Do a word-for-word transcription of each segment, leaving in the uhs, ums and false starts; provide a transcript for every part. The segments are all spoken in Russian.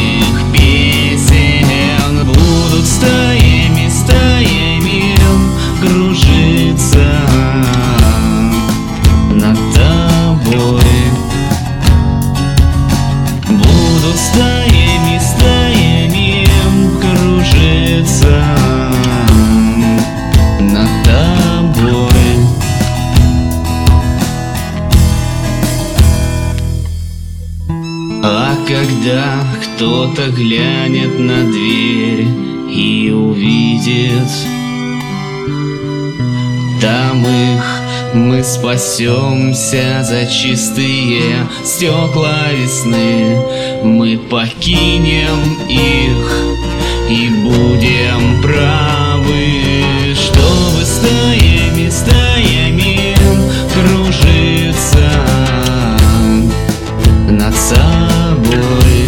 наших песен будут стаями, стаями кружиться над тобой. Будут стаями, стаями кружиться над тобой. А когда кто-то глянет на дверь и увидит там их, мы спасемся за чистые стекла весны. Мы покинем их и будем правы, чтобы стаями, стаями кружиться над собой.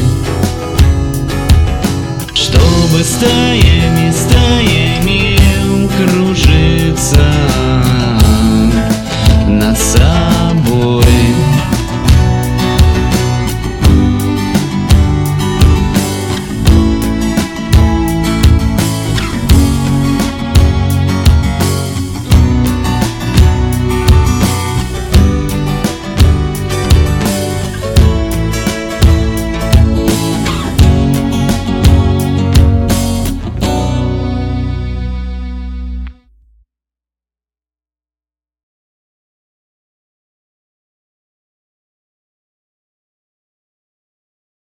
Чтобы стаями, стаями кружиться